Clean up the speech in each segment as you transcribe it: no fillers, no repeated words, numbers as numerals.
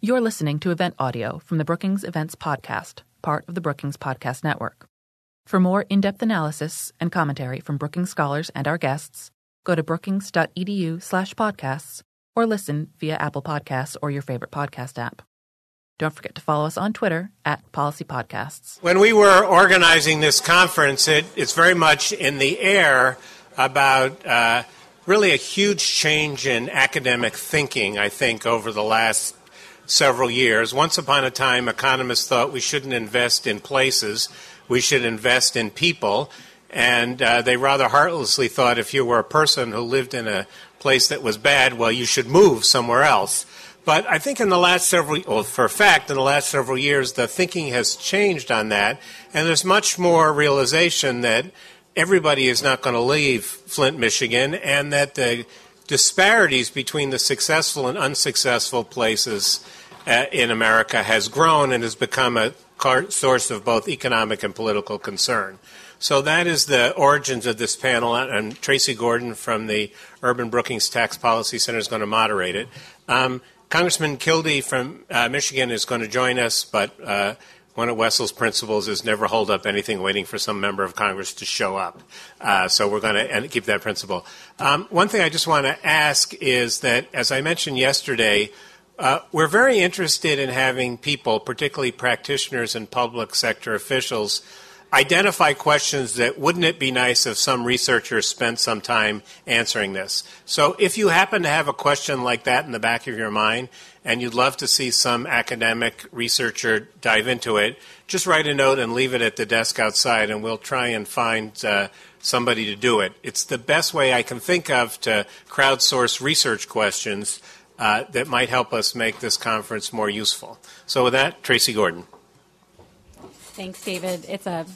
You're listening to event audio from the Brookings Events Podcast, part of the Brookings Podcast Network. For more in-depth analysis and commentary from Brookings scholars and our guests, go to brookings.edu/podcasts or listen via Apple Podcasts or your favorite podcast app. Don't forget to follow us on Twitter @PolicyPodcasts. When we were organizing this conference, it's very much in the air about really a huge change in academic thinking, I think, over the last several years. Once upon a time, economists thought we shouldn't invest in places, we should invest in people. And they rather heartlessly thought if you were a person who lived in a place that was bad, well, you should move somewhere else. But I think in the last several years, the thinking has changed on that. And there's much more realization that everybody is not going to leave Flint, Michigan, and that the disparities between the successful and unsuccessful places in America has grown and has become a source of both economic and political concern. So that is the origins of this panel, and Tracy Gordon from the Urban Brookings Tax Policy Center is going to moderate it. Congressman Kildee from Michigan is going to join us, but one of Wessel's principles is never hold up anything waiting for some member of Congress to show up. So we're going to keep that principle. One thing I just want to ask is that, as I mentioned yesterday, we're very interested in having people, particularly practitioners and public sector officials, identify questions that wouldn't it be nice if some researchers spent some time answering this. So if you happen to have a question like that in the back of your mind and you'd love to see some academic researcher dive into it, just write a note and leave it at the desk outside and we'll try and find somebody to do it. It's the best way I can think of to crowdsource research questions that might help us make this conference more useful. So with that, Tracy Gordon. Thanks, David.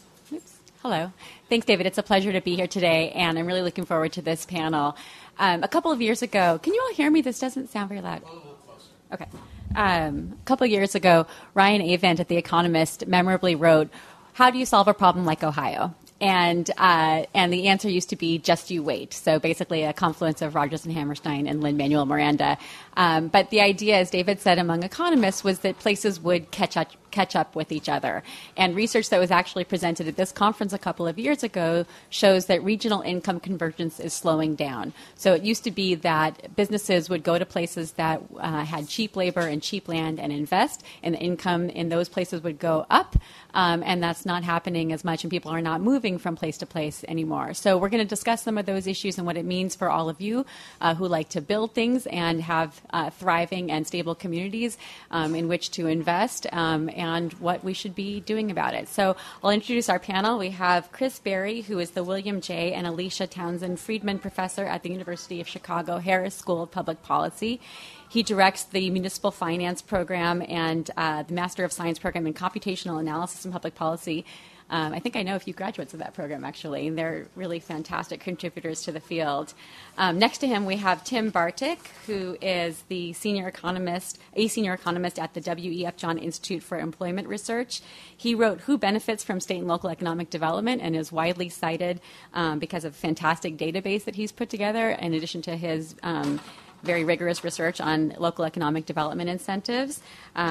Hello. Thanks, David. It's a pleasure to be here today, and I'm really looking forward to this panel. A couple of years ago, can you all hear me? This doesn't sound very loud. Okay. A couple of years ago, Ryan Avent at The Economist memorably wrote, "How do you solve a problem like Ohio?" And the answer used to be, just you wait. So basically a confluence of Rodgers and Hammerstein and Lin-Manuel Miranda. But the idea, as David said, among economists was that places would catch up with each other. And research that was actually presented at this conference a couple of years ago shows that regional income convergence is slowing down. So it used to be that businesses would go to places that had cheap labor and cheap land and invest, and the income in those places would go up. And that's not happening as much, and people are not moving from place to place anymore. So we're going to discuss some of those issues and what it means for all of you who like to build things and have thriving and stable communities in which to invest, and what we should be doing about it. So I'll introduce our panel. We have Chris Berry, who is the William J. and Alicia Townsend Friedman Professor at the University of Chicago Harris School of Public Policy. He directs the Municipal Finance Program and the Master of Science Program in Computational Analysis and Public Policy. I think I know a few graduates of that program, actually. They're really fantastic contributors to the field. Next to him, we have Tim Bartik, who is the senior economist at the W.E.F. John Institute for Employment Research. He wrote Who Benefits from State and Local Economic Development and is widely cited because of a fantastic database that he's put together, in addition to his very rigorous research on local economic development incentives.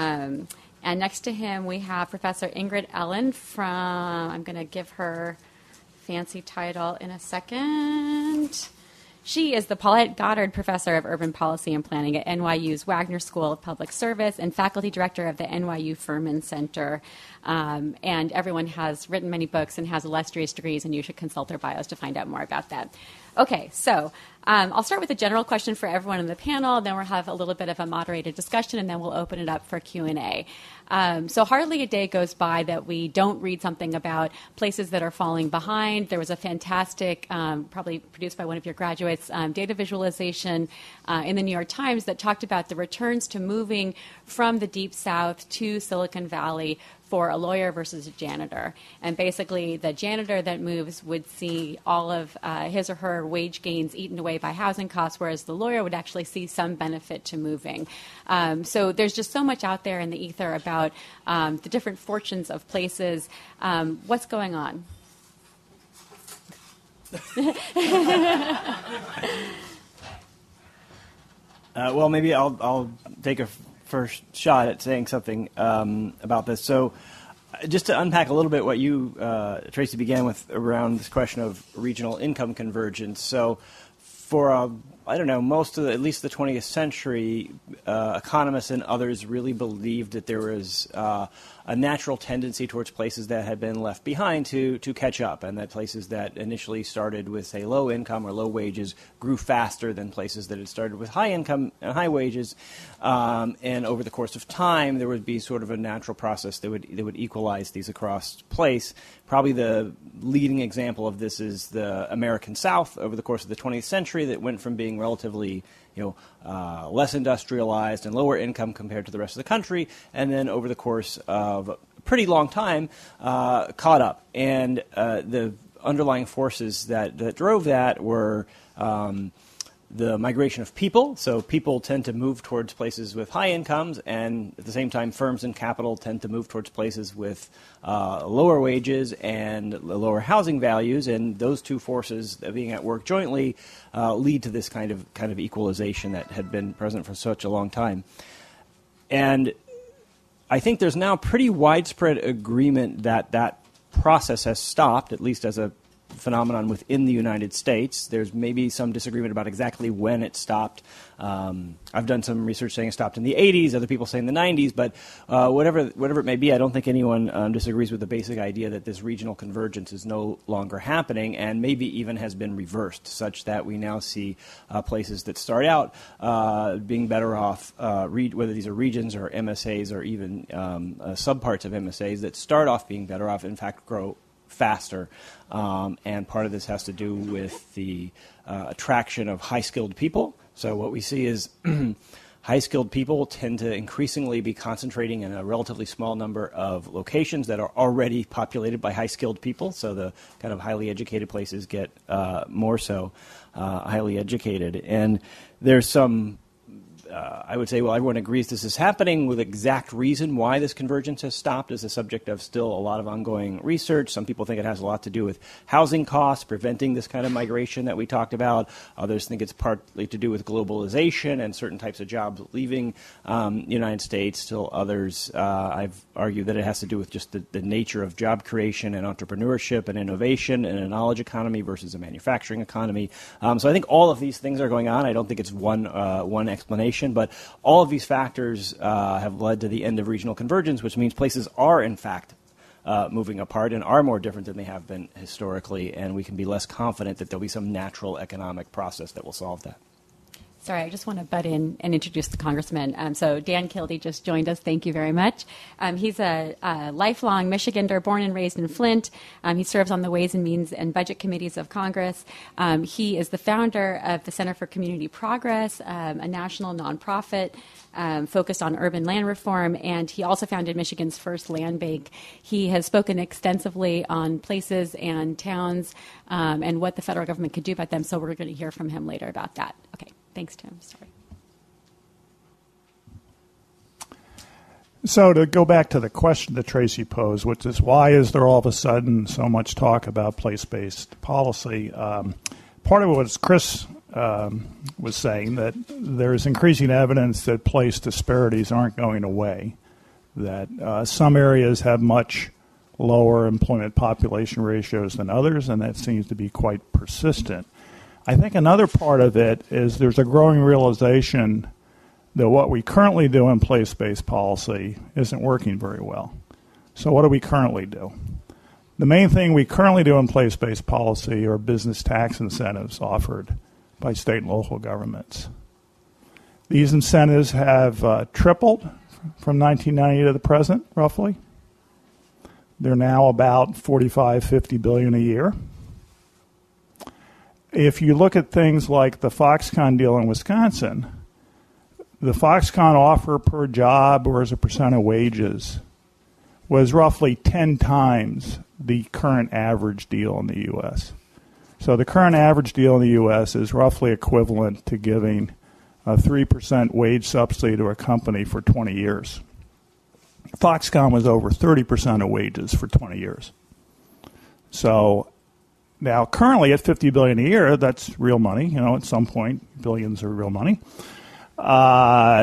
And next to him, we have Professor Ingrid Ellen from, I'm going to give her fancy title in a second. She is the Paulette Goddard Professor of Urban Policy and Planning at NYU's Wagner School of Public Service and Faculty Director of the NYU Furman Center. And everyone has written many books and has illustrious degrees, and you should consult their bios to find out more about that. Okay, so I'll start with a general question for everyone on the panel, then we'll have a little bit of a moderated discussion, and then we'll open it up for Q&A. So hardly a day goes by that we don't read something about places that are falling behind. There was a fantastic, probably produced by one of your graduates, data visualization in the New York Times that talked about the returns to moving from the Deep South to Silicon Valley for a lawyer versus a janitor. And basically, the janitor that moves would see all of his or her wage gains eaten away by housing costs, whereas the lawyer would actually see some benefit to moving. So there's just so much out there in the ether about the different fortunes of places. What's going on? Well, maybe I'll take a first shot at saying something about this. So just to unpack a little bit what you, Tracy, began with around this question of regional income convergence. So for, most of at least the 20th century, economists and others really believed that there was a natural tendency towards places that had been left behind to catch up, and that places that initially started with, say, low income or low wages grew faster than places that had started with high income and high wages. And over the course of time, there would be sort of a natural process that would equalize these across place. Probably the leading example of this is the American South over the course of the 20th century, that went from being relatively less industrialized and lower income compared to the rest of the country, and then over the course of a pretty long time, caught up. And the underlying forces that drove that were the migration of people. So people tend to move towards places with high incomes, and at the same time, firms and capital tend to move towards places with lower wages and lower housing values. And those two forces being at work jointly lead to this kind of equalization that had been present for such a long time. And I think there's now pretty widespread agreement that that process has stopped, at least as a phenomenon within the United States. There's maybe some disagreement about exactly when it stopped. I've done some research saying it stopped in the 80s, other people say in the 90s, but whatever it may be, I don't think anyone disagrees with the basic idea that this regional convergence is no longer happening, and maybe even has been reversed, such that we now see places that start out being better off, whether these are regions or MSAs or even subparts of MSAs that start off being better off, in fact, grow faster. And part of this has to do with the attraction of high-skilled people. So what we see is high-skilled people tend to increasingly be concentrating in a relatively small number of locations that are already populated by high-skilled people. So the kind of highly educated places get more so highly educated. And there's some I would say, well, everyone agrees this is happening. With exact reason why this convergence has stopped is the subject of still a lot of ongoing research. Some people think it has a lot to do with housing costs, preventing this kind of migration that we talked about. Others think it's partly to do with globalization and certain types of jobs leaving the United States. Still others, I've argued that it has to do with just the nature of job creation and entrepreneurship and innovation and a knowledge economy versus a manufacturing economy. So I think all of these things are going on. I don't think it's one explanation. But all of these factors have led to the end of regional convergence, which means places are, in fact, moving apart and are more different than they have been historically, and we can be less confident that there'll be some natural economic process that will solve that. Sorry, I just want to butt in and introduce the congressman. So Dan Kildee just joined us. Thank you very much. He's a lifelong Michigander, born and raised in Flint. He serves on the Ways and Means and Budget Committees of Congress. He is the founder of the Center for Community Progress, a national nonprofit focused on urban land reform, and he also founded Michigan's first land bank. He has spoken extensively on places and towns and what the federal government could do about them, so we're going to hear from him later about that. Okay. Thanks, Tim. Sorry. So to go back to the question that Tracy posed, which is why is there all of a sudden so much talk about place-based policy? Part of it was Chris was saying, that there's increasing evidence that place disparities aren't going away, that some areas have much lower employment population ratios than others, and that seems to be quite persistent. I think another part of it is there's a growing realization that what we currently do in place-based policy isn't working very well. So what do we currently do? The main thing we currently do in place-based policy are business tax incentives offered by state and local governments. These incentives have tripled from 1990 to the present, roughly. They're now about $45-50 billion a year. If you look at things like the Foxconn deal in Wisconsin, the Foxconn offer per job or as a percent of wages was roughly 10 times the current average deal in the U.S. So the current average deal in the U.S. is roughly equivalent to giving a 3% wage subsidy to a company for 20 years. Foxconn was over 30% of wages for 20 years. So now, currently at $50 billion a year, that's real money. At some point, billions are real money.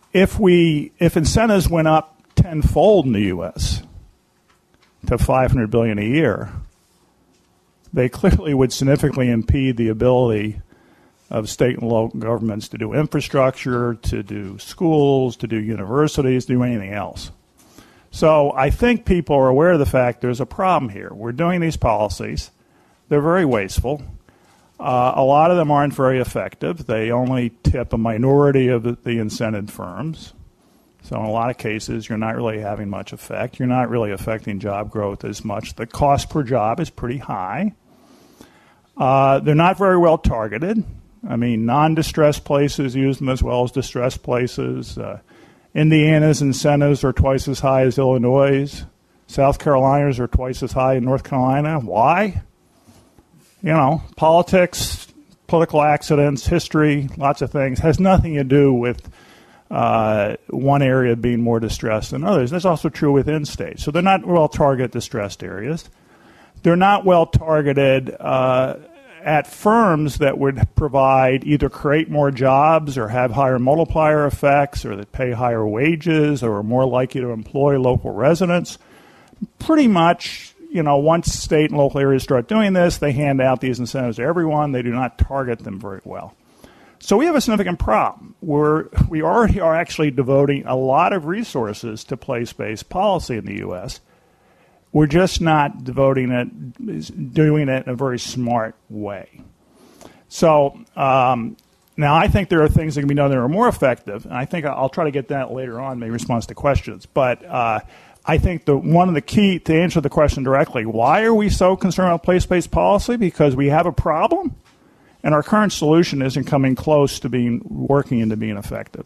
if incentives went up tenfold in the U.S. to $500 billion a year, they clearly would significantly impede the ability of state and local governments to do infrastructure, to do schools, to do universities, to do anything else. So I think people are aware of the fact there's a problem here. We're doing these policies. They're very wasteful. A lot of them aren't very effective. They only tip a minority of the incented firms. So in a lot of cases, you're not really having much effect. You're not really affecting job growth as much. The cost per job is pretty high. They're not very well targeted. I mean, non-distressed places use them as well as distressed places. Indiana's incentives are twice as high as Illinois'. South Carolina's are twice as high in North Carolina. Why? You know, politics, political accidents, history, lots of things. Has nothing to do with one area being more distressed than others. That's also true within states. So they're not well targeted distressed areas. They're not well targeted at firms that would provide either create more jobs or have higher multiplier effects or that pay higher wages or are more likely to employ local residents. Pretty much, you know, once state and local areas start doing this, they hand out these incentives to everyone. They do not target them very well. So we have a significant problem. We already are actually devoting a lot of resources to place-based policy in the U.S. We're just not doing it in a very smart way. So now I think there are things that can be done that are more effective, and I think I'll try to get that later on, maybe in response to questions. But I think one of the key, to answer the question directly, why are we so concerned about place-based policy? Because we have a problem, and our current solution isn't coming close to working into being effective.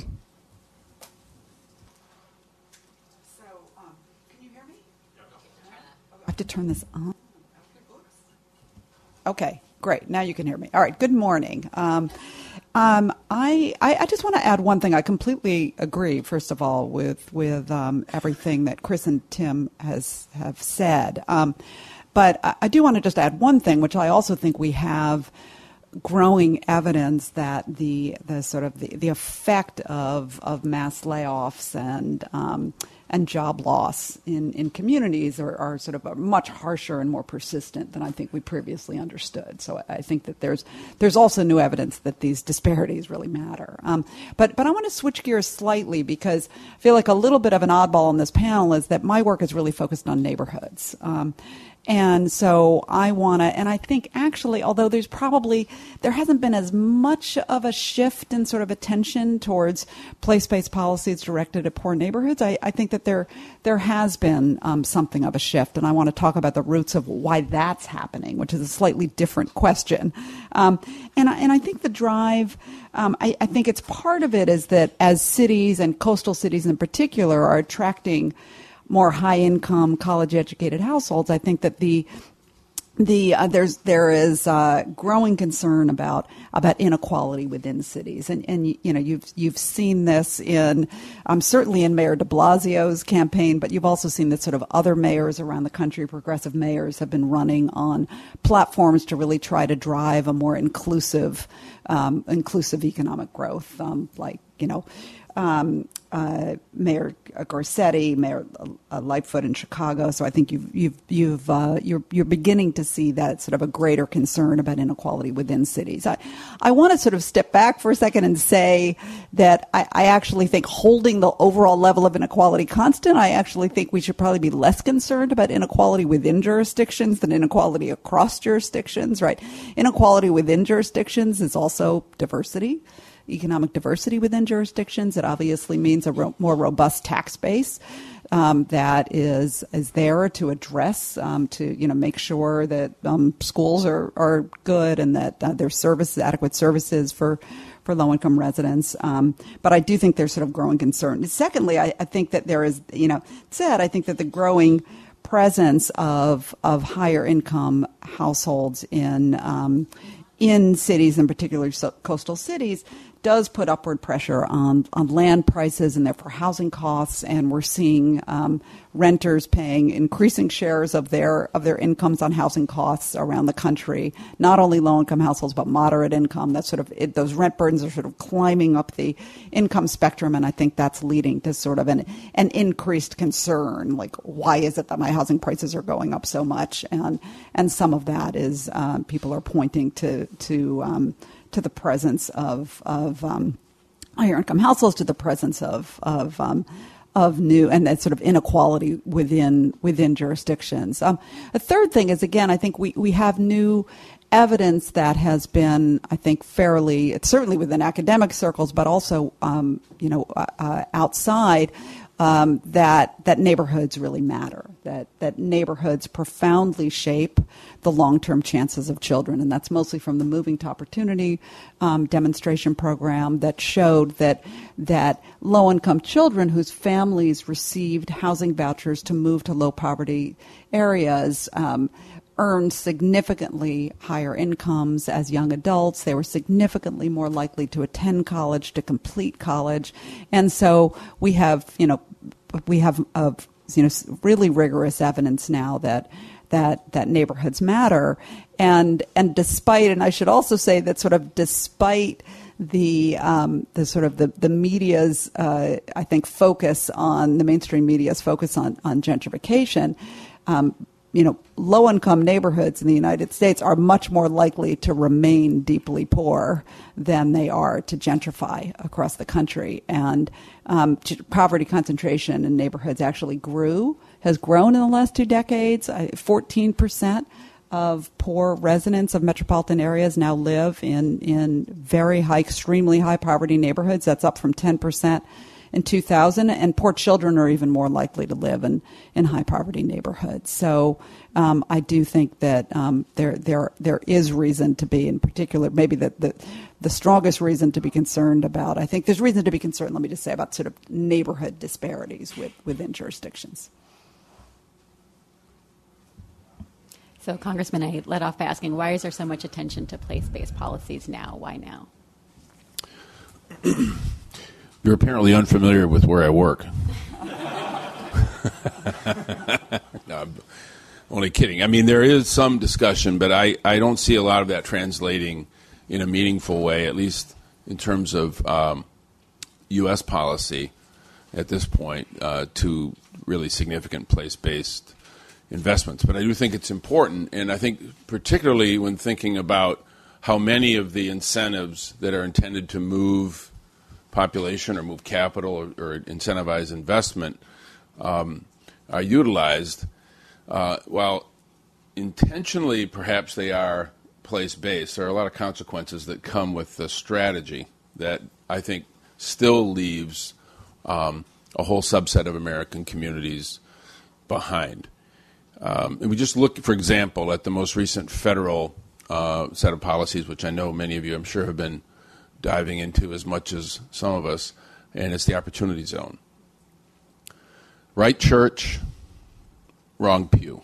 I have to turn this on. Okay, great. Now you can hear me. All right, good morning. I just want to add one thing. I completely agree, first of all, with everything that Chris and Tim have said. But I do want to just add one thing, which I also think we have growing evidence that the effect of mass layoffs and job loss in communities are sort of much harsher and more persistent than I think we previously understood. So I think that there's also new evidence that these disparities really matter. But I want to switch gears slightly because I feel like a little bit of an oddball on this panel is that my work is really focused on neighborhoods. And so I think actually, although there hasn't been as much of a shift in sort of attention towards place-based policies directed at poor neighborhoods, I think that there has been something of a shift. And I want to talk about the roots of why that's happening, which is a slightly different question. And I think the drive, I think it's part of it is that as cities and coastal cities in particular are attracting more high-income, college-educated households, I think that there is growing concern about inequality within cities, and you know you've seen this in certainly in Mayor De Blasio's campaign, but you've also seen that sort of other mayors around the country, progressive mayors, have been running on platforms to really try to drive a more inclusive economic growth, Mayor Garcetti, Mayor Lightfoot in Chicago. So I think you're beginning to see that sort of a greater concern about inequality within cities. I want to sort of step back for a second and say that I actually think holding the overall level of inequality constant, I actually think we should probably be less concerned about inequality within jurisdictions than inequality across jurisdictions, right? Inequality within jurisdictions is also diversity. Economic diversity within jurisdictions. It obviously means a more robust tax base that is there to address, to make sure that schools are good and that there's adequate services for low-income residents. But I do think there's sort of growing concern. Secondly, I think that there is, I think that the growing presence of higher income households in cities, in particular coastal cities, does put upward pressure on land prices and therefore housing costs, and we're seeing renters paying increasing shares of their incomes on housing costs around the country. Not only low-income households, but moderate income. That's those rent burdens are sort of climbing up the income spectrum, and I think that's leading to sort of an increased concern, like why is it that my housing prices are going up so much? And some of that is people are pointing to the presence of higher income households, to the presence of new and that sort of inequality within jurisdictions. A third thing is, again, I think we have new evidence that has been, I think, it's certainly within academic circles, but also outside. That neighborhoods really matter, that neighborhoods profoundly shape the long-term chances of children. And that's mostly from the Moving to Opportunity demonstration program that showed that low-income children whose families received housing vouchers to move to low-poverty areas earned significantly higher incomes as young adults. They were significantly more likely to attend college, to complete college. And so we have really rigorous evidence now that neighborhoods matter. And despite, and I should also say that sort of despite the media's, I think, focus on the mainstream media's focus on gentrification, low-income neighborhoods in the United States are much more likely to remain deeply poor than they are to gentrify across the country. And poverty concentration in neighborhoods actually has grown in the last 2 decades. 14% of poor residents of metropolitan areas now live in very high, extremely high poverty neighborhoods. That's up from 10% in 2000, and poor children are even more likely to live in high poverty neighborhoods. So I do think that there is reason to be, in particular, maybe the strongest reason to be concerned about. I think there's reason to be concerned, let me just say, about sort of neighborhood disparities within jurisdictions. So, Congressman, I led off by asking, why is there so much attention to place-based policies now? Why now? You're apparently unfamiliar with where I work. No, I'm only kidding. I mean, there is some discussion, but I don't see a lot of that translating in a meaningful way, at least in terms of U.S. policy at this point, to really significant place-based investments. But I do think it's important, and I think particularly when thinking about how many of the incentives that are intended to move population or move capital or incentivize investment are utilized, while intentionally perhaps they are place-based, there are a lot of consequences that come with the strategy that I think still leaves a whole subset of American communities behind. And we just look, for example, at the most recent federal set of policies, which I know many of you, I'm sure, have been diving into as much as some of us, and it's the Opportunity Zone. Right church, wrong pew.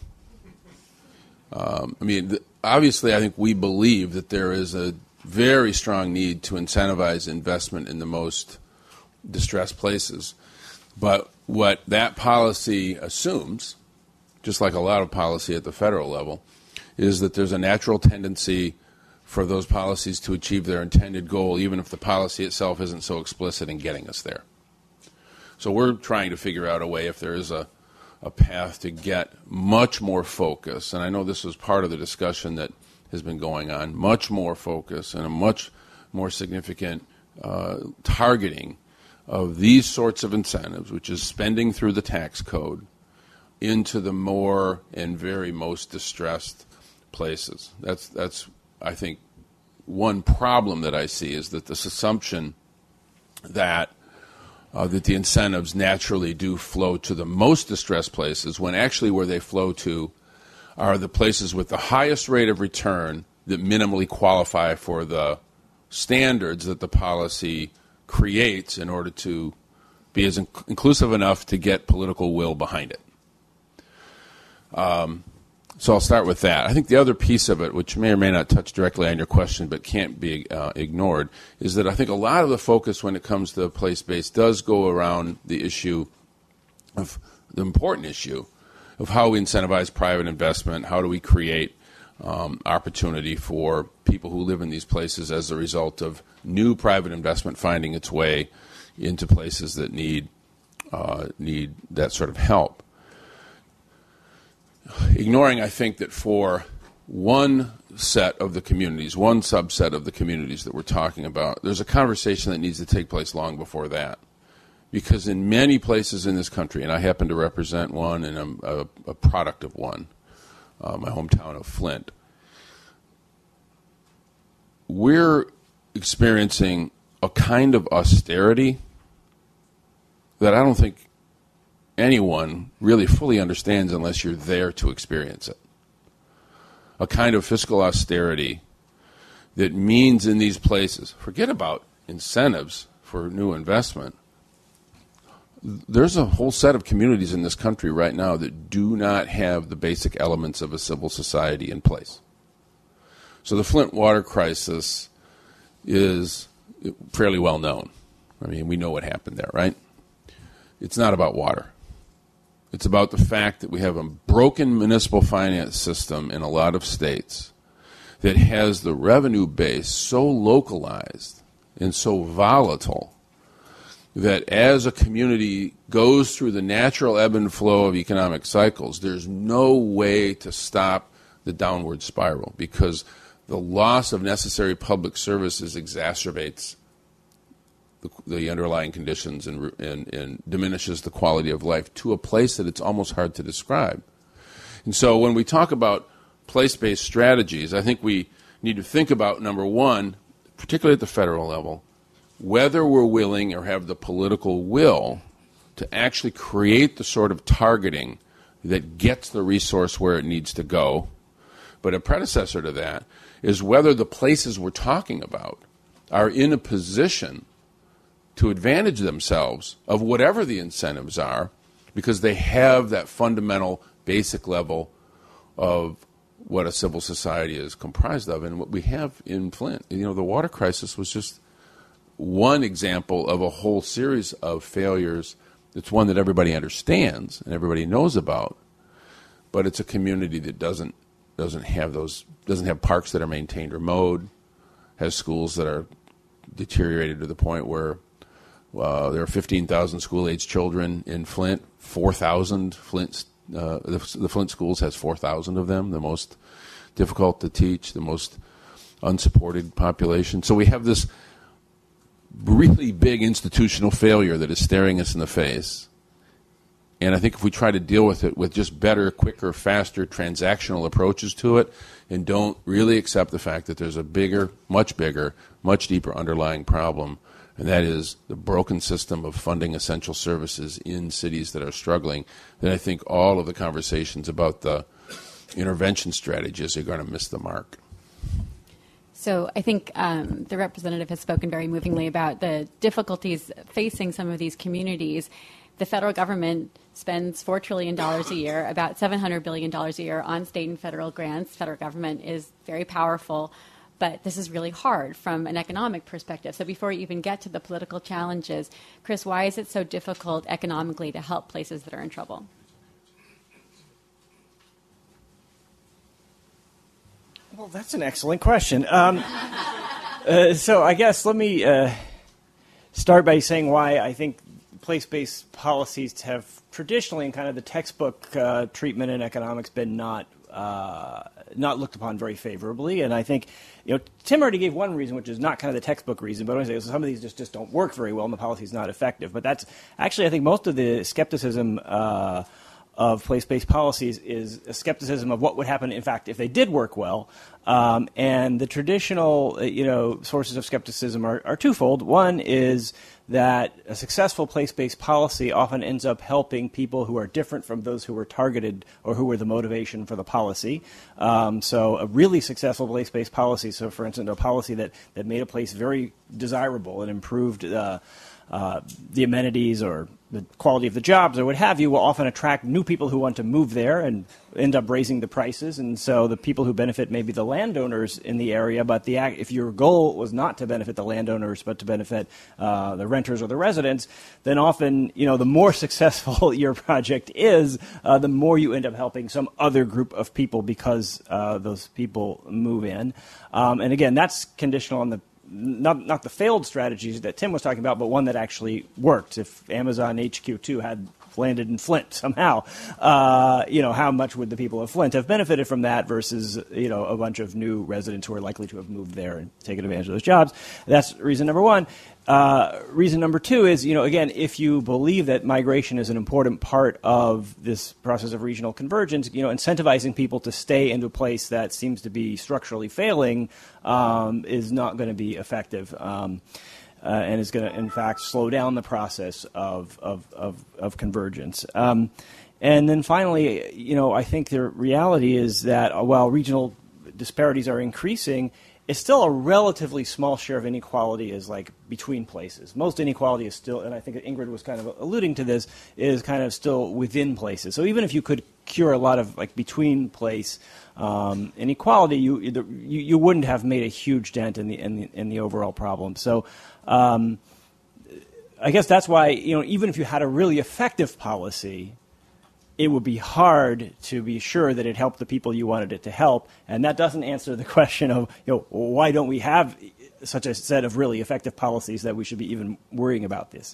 Obviously, I think we believe that there is a very strong need to incentivize investment in the most distressed places. But what that policy assumes, just like a lot of policy at the federal level, is that there's a natural tendency for those policies to achieve their intended goal, even if the policy itself isn't so explicit in getting us there. So we're trying to figure out a way, if there is a path to get much more focus, and I know this was part of the discussion that has been going on, much more focus and a much more significant targeting of these sorts of incentives, which is spending through the tax code, into the more and very most distressed places. That's I think one problem that I see is that this assumption that the incentives naturally do flow to the most distressed places, when actually where they flow to are the places with the highest rate of return that minimally qualify for the standards that the policy creates in order to be as inclusive enough to get political will behind it. So I'll start with that. I think the other piece of it, which may or may not touch directly on your question but can't be ignored, is that I think a lot of the focus when it comes to place-based does go around the issue of the important issue of how we incentivize private investment, how do we create opportunity for people who live in these places as a result of new private investment finding its way into places that need that sort of help. Ignoring, I think, that for one set of the communities, one subset of the communities that we're talking about, there's a conversation that needs to take place long before that. Because in many places in this country, and I happen to represent one and I'm a product of one, my hometown of Flint, we're experiencing a kind of austerity that I don't think anyone really fully understands unless you're there to experience it. A kind of fiscal austerity that means in these places, forget about incentives for new investment, there's a whole set of communities in this country right now that do not have the basic elements of a civil society in place. So the Flint water crisis is fairly well known. I mean, we know what happened there, right? It's not about water. It's about the fact that we have a broken municipal finance system in a lot of states that has the revenue base so localized and so volatile that as a community goes through the natural ebb and flow of economic cycles, there's no way to stop the downward spiral because the loss of necessary public services exacerbates the underlying conditions and diminishes the quality of life to a place that it's almost hard to describe. And so when we talk about place-based strategies, I think we need to think about, number one, particularly at the federal level, whether we're willing or have the political will to actually create the sort of targeting that gets the resource where it needs to go. But a predecessor to that is whether the places we're talking about are in a position to advantage themselves of whatever the incentives are because they have that fundamental basic level of what a civil society is comprised of. And what we have in Flint, the water crisis was just one example of a whole series of failures. It's one that everybody understands and everybody knows about, but it's a community that doesn't have parks that are maintained or mowed, has schools that are deteriorated to the point where there are 15,000 school-age children in Flint. 4,000 the Flint schools has 4,000 of them, the most difficult to teach, the most unsupported population. So we have this really big institutional failure that is staring us in the face. And I think if we try to deal with it with just better, quicker, faster, transactional approaches to it and don't really accept the fact that there's a bigger, much deeper underlying problem, and that is the broken system of funding essential services in cities that are struggling, then I think all of the conversations about the intervention strategies are going to miss the mark. So I think the representative has spoken very movingly about the difficulties facing some of these communities. The federal government spends $4 trillion a year, about $700 billion a year on state and federal grants. The federal government is very powerful, but this is really hard from an economic perspective. So before you even get to the political challenges, Chris, why is it so difficult economically to help places that are in trouble? Well, that's an excellent question. So I guess let me start by saying why I think place-based policies have traditionally, in kind of the textbook treatment in economics, been not looked upon very favorably. And I think, Tim already gave one reason, which is not kind of the textbook reason, but I want to say some of these just don't work very well and the policy is not effective. But that's actually, I think, most of the skepticism of place-based policies is a skepticism of what would happen, in fact, if they did work well. And the traditional, sources of skepticism are twofold. One is that a successful place-based policy often ends up helping people who are different from those who were targeted or who were the motivation for the policy. So a really successful place-based policy, so for instance, a policy that made a place very desirable and improved the amenities or the quality of the jobs or what have you will often attract new people who want to move there and end up raising the prices. And so the people who benefit may be the landowners in the area, but if your goal was not to benefit the landowners but to benefit the renters or the residents, then often, the more successful your project is, the more you end up helping some other group of people because those people move in. And again, that's conditional on the not the failed strategies that Tim was talking about, but one that actually worked. If Amazon HQ2 had landed in Flint somehow, how much would the people of Flint have benefited from that versus, a bunch of new residents who are likely to have moved there and taken advantage of those jobs? That's reason number one. Reason number two is, again, if you believe that migration is an important part of this process of regional convergence, incentivizing people to stay into a place that seems to be structurally failing is not going to be effective. And is going to, in fact, slow down the process of convergence. And then finally, I think the reality is that while regional disparities are increasing, it's still a relatively small share of inequality is like between places. Most inequality is still, and I think Ingrid was kind of alluding to this, is kind of still within places. So even if you could cure a lot of like between place inequality, you wouldn't have made a huge dent in the overall problem. So I guess that's why even if you had a really effective policy, it would be hard to be sure that it helped the people you wanted it to help. And that doesn't answer the question of, why don't we have such a set of really effective policies that we should be even worrying about this?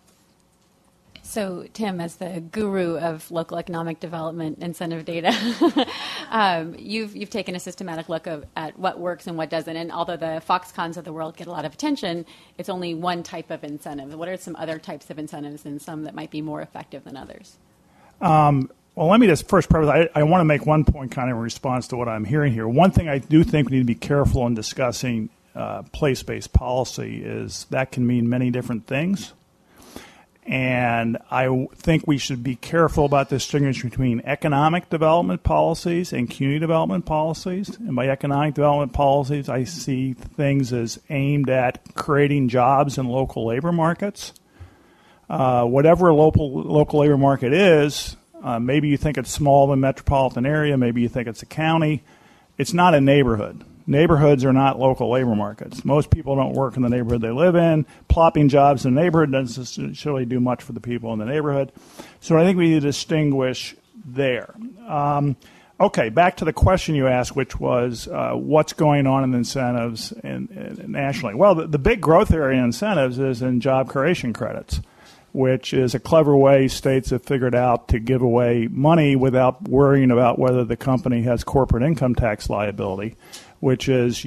So, Tim, as the guru of local economic development incentive data, you've taken a systematic look at what works and what doesn't. And although the Foxcons of the world get a lot of attention, it's only one type of incentive. What are some other types of incentives and some that might be more effective than others? Well, let me just first preface. I want to make one point kind of in response to what I'm hearing here. One thing I do think we need to be careful in discussing place-based policy is that can mean many different things. And I think we should be careful about distinguishing between economic development policies and community development policies. And by economic development policies, I see things as aimed at creating jobs in local labor markets. Whatever a local labor market is, maybe you think it's small in a metropolitan area, maybe you think it's a county. It's not a neighborhood. Neighborhoods are not local labor markets. Most people don't work in the neighborhood they live in. Plopping jobs in the neighborhood doesn't necessarily do much for the people in the neighborhood. So I think we need to distinguish there. Okay, back to the question you asked, which was what's going on in incentives nationally. Well, the big growth area in incentives is in job creation credits, which is a clever way states have figured out to give away money without worrying about whether the company has corporate income tax liability, which is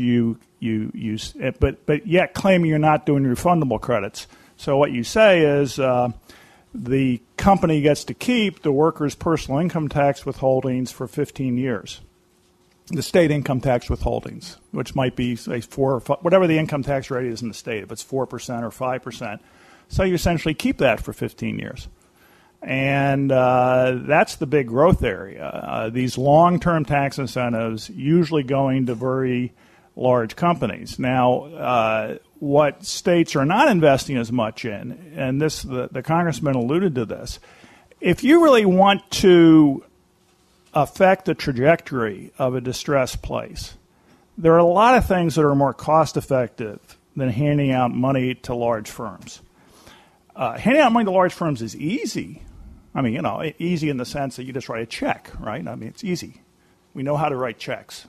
but yet claiming you're not doing refundable credits. So what you say is the company gets to keep the worker's personal income tax withholdings for 15 years. The state income tax withholdings, which might be, say, 4 or 5, whatever the income tax rate is in the state, if it's 4% or 5%. So you essentially keep that for 15 years. And that's the big growth area. These long-term tax incentives usually going to very large companies. Now, what states are not investing as much in, and the congressman alluded to this, if you really want to affect the trajectory of a distressed place, there are a lot of things that are more cost-effective than handing out money to large firms. Handing out money to large firms is easy. I mean, easy in the sense that you just write a check, right? I mean, it's easy. We know how to write checks.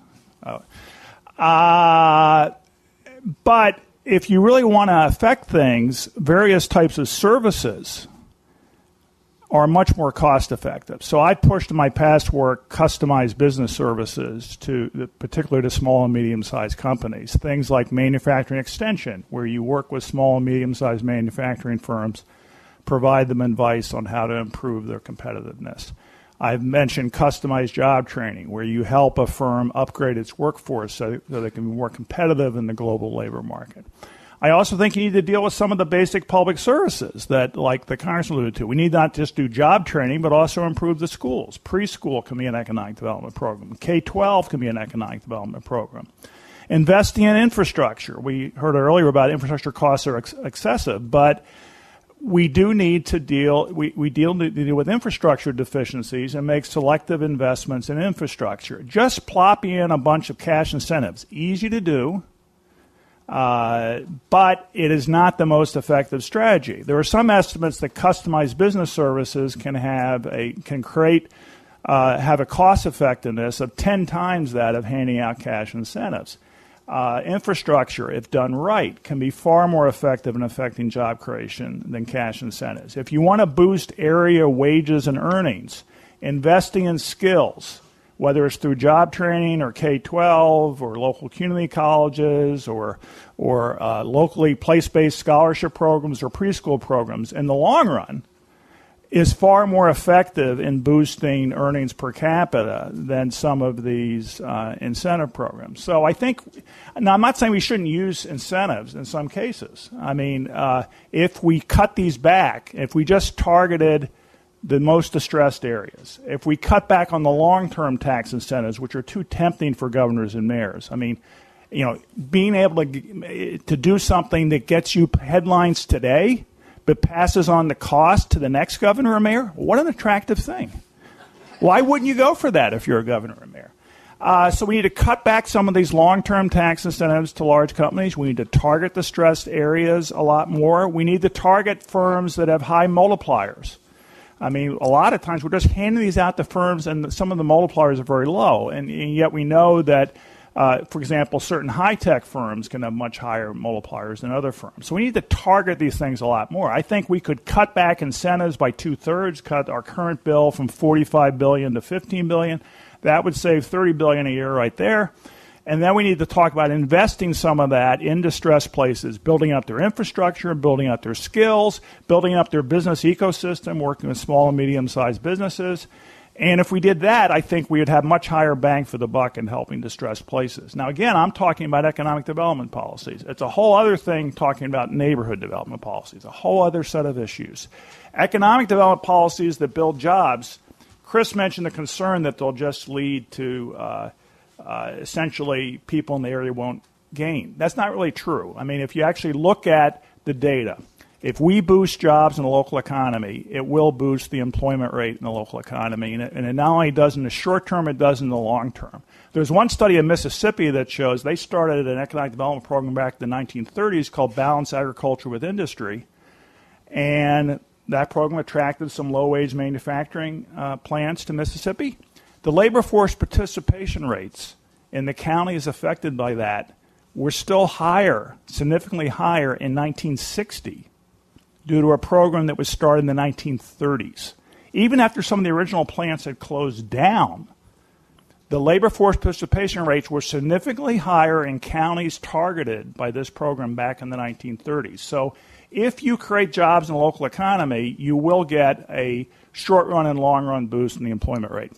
But if you really want to affect things, various types of services are much more cost effective. So I pushed in my past work customized business services particularly to small and medium-sized companies. Things like manufacturing extension, where you work with small and medium-sized manufacturing firms, provide them advice on how to improve their competitiveness. I've mentioned customized job training, where you help a firm upgrade its workforce so they can be more competitive in the global labor market. I also think you need to deal with some of the basic public services that, like the congressman alluded to. We need not just do job training, but also improve the schools. Preschool can be an economic development program. K-12 can be an economic development program. Investing in infrastructure. We heard earlier about infrastructure costs are excessive, but we do need to deal with infrastructure deficiencies and make selective investments in infrastructure. Just plopping in a bunch of cash incentives, easy to do, but it is not the most effective strategy. There are some estimates that customized business services can have a cost effectiveness of 10 times that of handing out cash incentives. Infrastructure, if done right, can be far more effective in affecting job creation than cash incentives. If you want to boost area wages and earnings, investing in skills, whether it's through job training or K-12 or local community colleges or locally place-based scholarship programs or preschool programs, in the long run, is far more effective in boosting earnings per capita than some of these incentive programs. So I think, now I'm not saying we shouldn't use incentives in some cases. I mean, if we cut these back, if we just targeted the most distressed areas, if we cut back on the long-term tax incentives, which are too tempting for governors and mayors, I mean, being able to do something that gets you headlines today but passes on the cost to the next governor or mayor, what an attractive thing. Why wouldn't you go for that if you're a governor or mayor? So we need to cut back some of these long-term tax incentives to large companies. We need to target the stressed areas a lot more. We need to target firms that have high multipliers. I mean, a lot of times we're just handing these out to firms and some of the multipliers are very low. And yet we know that for example, certain high-tech firms can have much higher multipliers than other firms. So we need to target these things a lot more. I think we could cut back incentives by 2/3, cut our current bill from $45 billion to $15 billion. That would save $30 billion a year right there. And then we need to talk about investing some of that in distressed places, building up their infrastructure, building up their skills, building up their business ecosystem, working with small and medium-sized businesses. And if we did that, I think we would have much higher bang for the buck in helping distressed places. Now, again, I'm talking about economic development policies. It's a whole other thing talking about neighborhood development policies, a whole other set of issues. Economic development policies that build jobs, Chris mentioned the concern that they'll just lead to essentially people in the area won't gain. That's not really true. I mean, if you actually look at the data, if we boost jobs in the local economy, it will boost the employment rate in the local economy. And it not only does in the short term, it does in the long term. There's one study in Mississippi that shows they started an economic development program back in the 1930s called Balanced Agriculture with Industry. And that program attracted some low-wage manufacturing plants to Mississippi. The labor force participation rates in the counties affected by that were still higher, significantly higher in 1960. Due to a program that was started in the 1930s. Even after some of the original plants had closed down, the labor force participation rates were significantly higher in counties targeted by this program back in the 1930s. So if you create jobs in the local economy, you will get a short-run and long-run boost in the employment rate.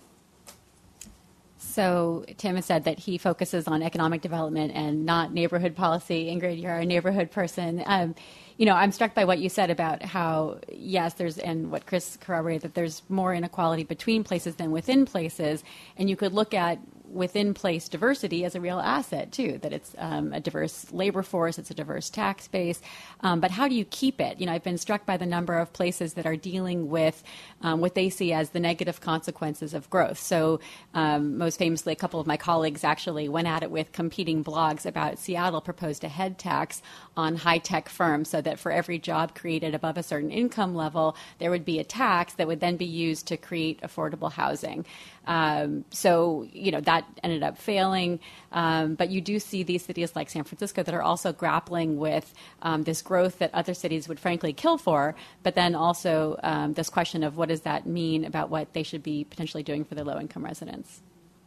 So Tim has said that he focuses on economic development and not neighborhood policy. Ingrid, you're a neighborhood person. I'm struck by what you said about how, yes, and what Chris corroborated, that there's more inequality between places than within places. And you could look at within place diversity as a real asset, too, that it's a diverse labor force, it's a diverse tax base. But how do you keep it? I've been struck by the number of places that are dealing with what they see as the negative consequences of growth. So most famously, a couple of my colleagues actually went at it with competing blogs about Seattle proposed a head tax on high-tech firms so that for every job created above a certain income level, there would be a tax that would then be used to create affordable housing. That ended up failing. But you do see these cities like San Francisco that are also grappling with this growth that other cities would frankly kill for, but then also this question of what does that mean about what they should be potentially doing for their low-income residents?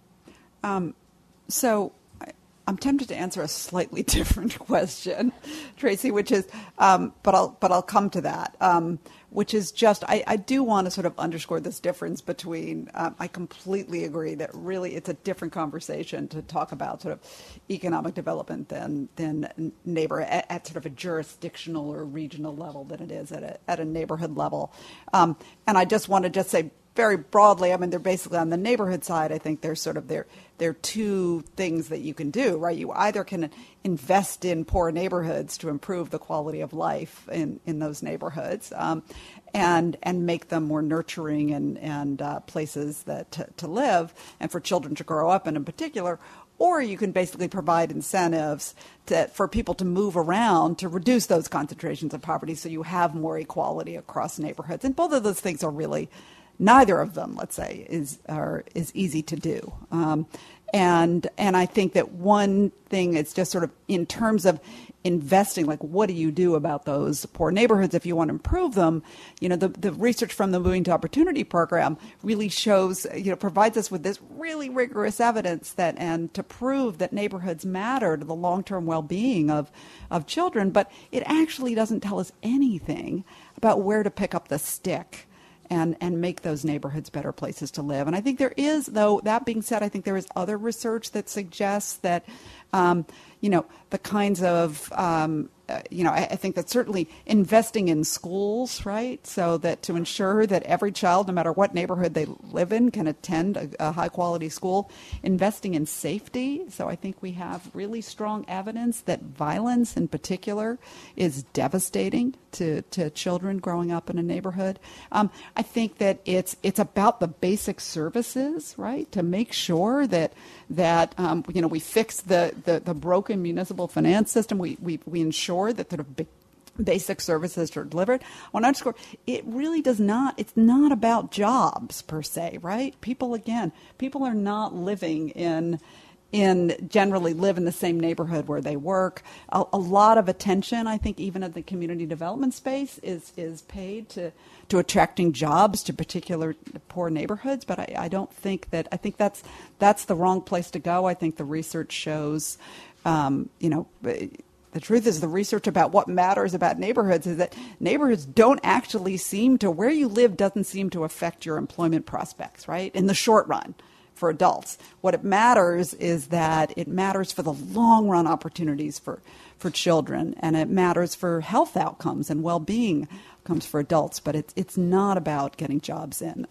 So I'm tempted to answer a slightly different question, Tracy, which is, but I'll come to that. Which is just, I do want to sort of underscore this difference between, I completely agree that really it's a different conversation to talk about sort of economic development than neighbor at sort of a jurisdictional or regional level than it is at a neighborhood level. And I just want to just say very broadly, I mean, they're basically on the neighborhood side. I think there's sort of there are two things that you can do, right? You either can invest in poor neighborhoods to improve the quality of life in those neighborhoods, and make them more nurturing and places that to live and for children to grow up in particular. Or you can basically provide incentives for people to move around to reduce those concentrations of poverty, so you have more equality across neighborhoods. And both of those things are really, neither of them, let's say, is easy to do. And I think that one thing is just sort of in terms of investing, like what do you do about those poor neighborhoods if you want to improve them? The research from the Moving to Opportunity program really shows, provides us with this really rigorous evidence and to prove that neighborhoods matter to the long-term well-being of children, but it actually doesn't tell us anything about where to pick up the stick and make those neighborhoods better places to live. And I think there is, though, that being said, I think there is other research that suggests that, the kinds of, I think that certainly investing in schools, right, so that to ensure that every child, no matter what neighborhood they live in, can attend a high-quality school, investing in safety. So I think we have really strong evidence that violence in particular is devastating to children growing up in a neighborhood. I think that it's about the basic services, right, to make sure that we fix the broken municipal finance system. We ensure that sort of basic services are delivered. I want to underscore, it really does not, it's not about jobs per se, right? People are not living generally live in the same neighborhood where they work. A lot of attention, I think, even at the community development space is paid to attracting jobs to particular poor neighborhoods. But I don't think that, I think that's the wrong place to go. I think the research shows, the truth is the research about what matters about neighborhoods is that neighborhoods don't actually where you live doesn't seem to affect your employment prospects, right? In the short run for adults. What it matters is that it matters for the long run opportunities for children, and it matters for health outcomes and well-being outcomes for adults, but it's not about getting jobs in.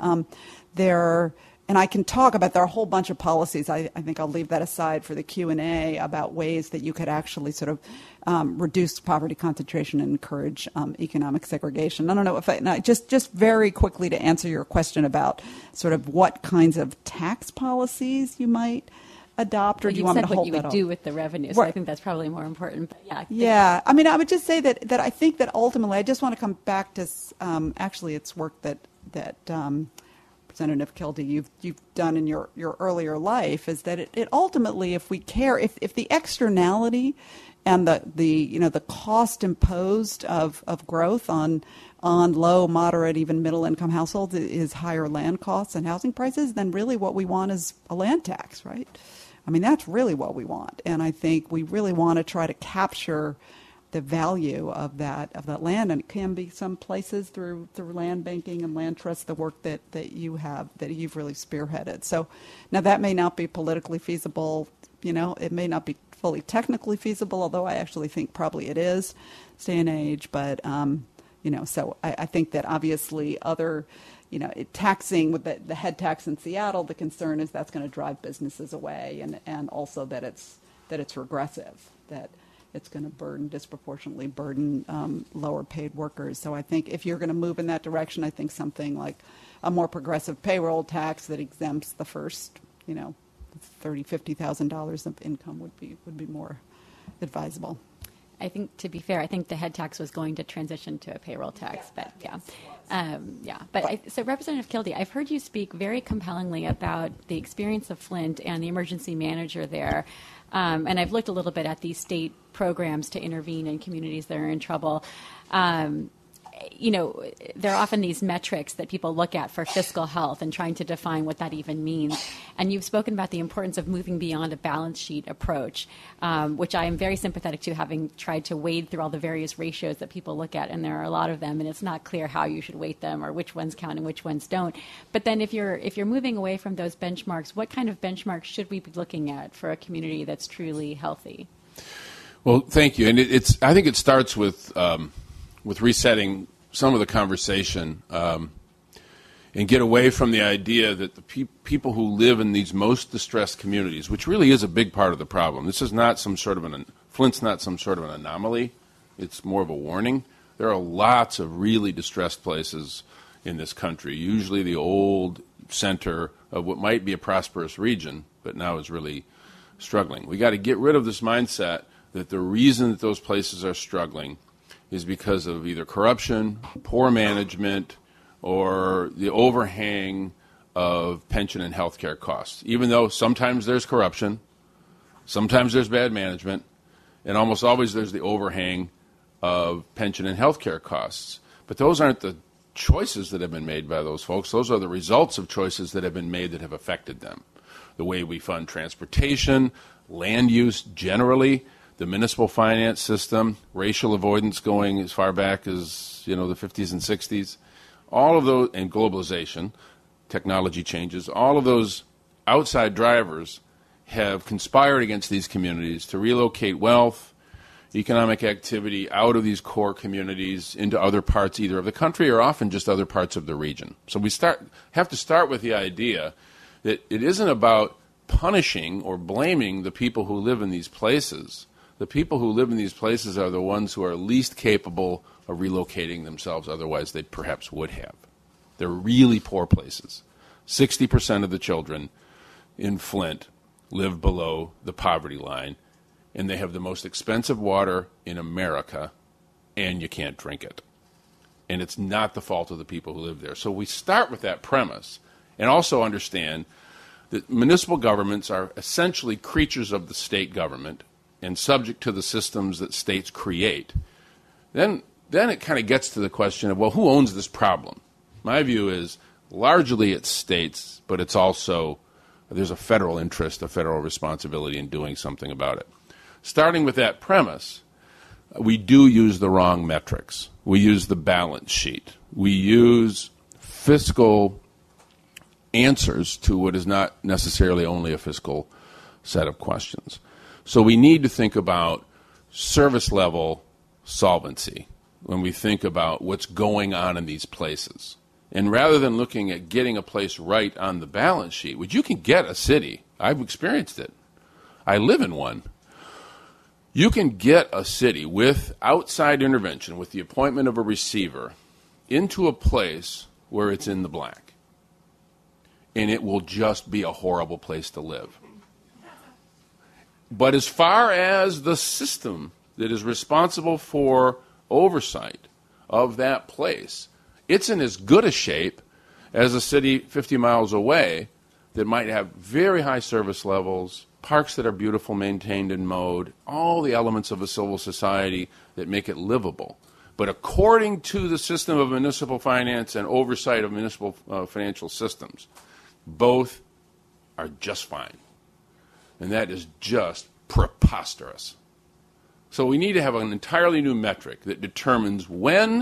And I can talk about, there are a whole bunch of policies. I think I'll leave that aside for the Q&A about ways that you could actually sort of reduce poverty concentration and encourage economic segregation. I don't know if just very quickly to answer your question about sort of what kinds of tax policies you might adopt, or do you want me to hold that up? You said what you would do with the revenue, so I think that's probably more important. But yeah. I mean, I would just say that I think that ultimately, I just want to come back to actually it's work that Representative Kildee, you've done in your earlier life, is that it ultimately, if we care, if the externality and the cost imposed of growth on low, moderate, even middle income households is higher land costs and housing prices, then really what we want is a land tax, right? I mean, that's really what we want, and I think we really want to try to capture the value of that land, and it can be some places through land banking and land trusts, the work that you've really spearheaded. So now that may not be politically feasible, it may not be fully technically feasible, although I actually think probably it is, day and age. But so I think that obviously other, taxing with the head tax in Seattle, the concern is that's going to drive businesses away, and also that it's regressive, that it's going to disproportionately burden lower paid workers. So I think if you're going to move in that direction, I think something like a more progressive payroll tax that exempts the first, $30,000, $50,000 of income would be more advisable. I think, to be fair, I think the head tax was going to transition to a payroll tax, but So Representative Kildee, I've heard you speak very compellingly about the experience of Flint and the emergency manager there. And I've looked a little bit at these state programs to intervene in communities that are in trouble. There are often these metrics that people look at for fiscal health and trying to define what that even means. And you've spoken about the importance of moving beyond a balance sheet approach, which I am very sympathetic to, having tried to wade through all the various ratios that people look at, and there are a lot of them, and it's not clear how you should weight them or which ones count and which ones don't. But then if you're moving away from those benchmarks, what kind of benchmarks should we be looking at for a community that's truly healthy? Well, thank you. And I think it starts with resetting some of the conversation. And and get away from the idea that the people who live in these most distressed communities, which really is a big part of the problem. This is not some sort of Flint's not some sort of an anomaly. It's more of a warning. There are lots of really distressed places in this country, usually the old center of what might be a prosperous region, but now is really struggling. We got to get rid of this mindset that the reason that those places are struggling is because of either corruption, poor management, or the overhang of pension and health care costs. Even though sometimes there's corruption, sometimes there's bad management, and almost always there's the overhang of pension and health care costs. But those aren't the choices that have been made by those folks. Those are the results of choices that have been made that have affected them. The way we fund transportation, land use generally, the municipal finance system, racial avoidance going as far back as, the 50s and 60s, all of those, and globalization, technology changes, all of those outside drivers have conspired against these communities to relocate wealth, economic activity out of these core communities into other parts either of the country or often just other parts of the region. So we have to start with the idea that it isn't about punishing or blaming the people who live in these places. The people who live in these places are the ones who are least capable of relocating themselves, otherwise they perhaps would have. They're really poor places. 60% of the children in Flint live below the poverty line, and they have the most expensive water in America, and you can't drink it. And it's not the fault of the people who live there. So we start with that premise and also understand that municipal governments are essentially creatures of the state government and subject to the systems that states create. Then it kind of gets to the question of, well, who owns this problem? My view is largely it's states, but it's also there's a federal interest, a federal responsibility in doing something about it. Starting with that premise, we do use the wrong metrics. We use the balance sheet. We use fiscal answers to what is not necessarily only a fiscal set of questions. So we need to think about service level solvency when we think about what's going on in these places. And rather than looking at getting a place right on the balance sheet, which you can get a city, I've experienced it. I live in one. You can get a city with outside intervention, with the appointment of a receiver, into a place where it's in the black. And it will just be a horrible place to live. But as far as the system that is responsible for oversight of that place, it's in as good a shape as a city 50 miles away that might have very high service levels, parks that are beautiful, maintained and mowed, all the elements of a civil society that make it livable. But according to the system of municipal finance and oversight of municipal financial systems, both are just fine. And that is just preposterous. So we need to have an entirely new metric that determines when